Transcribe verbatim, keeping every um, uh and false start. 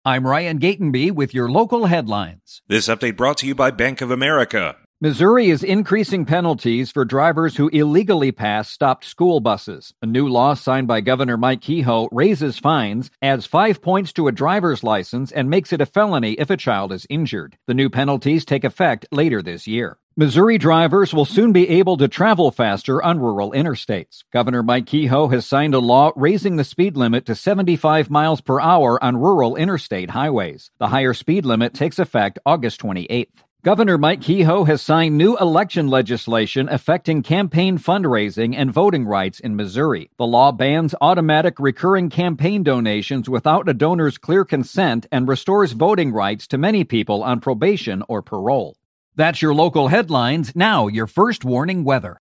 I'm Ryan Gatenby with your local headlines. This update brought to you by Bank of America. Missouri is increasing penalties for drivers who illegally pass stopped school buses. A new law signed by Governor Mike Kehoe raises fines, adds five points to a driver's license, and makes it a felony if a child is injured. The new penalties take effect later this year. Missouri drivers will soon be able to travel faster on rural interstates. Governor Mike Kehoe has signed a law raising the speed limit to seventy-five miles per hour on rural interstate highways. The higher speed limit takes effect August twenty-eighth. Governor Mike Kehoe has signed new election legislation affecting campaign fundraising and voting rights in Missouri. The law bans automatic recurring campaign donations without a donor's clear consent and restores voting rights to many people on probation or parole. That's your local headlines. Now, your first warning weather.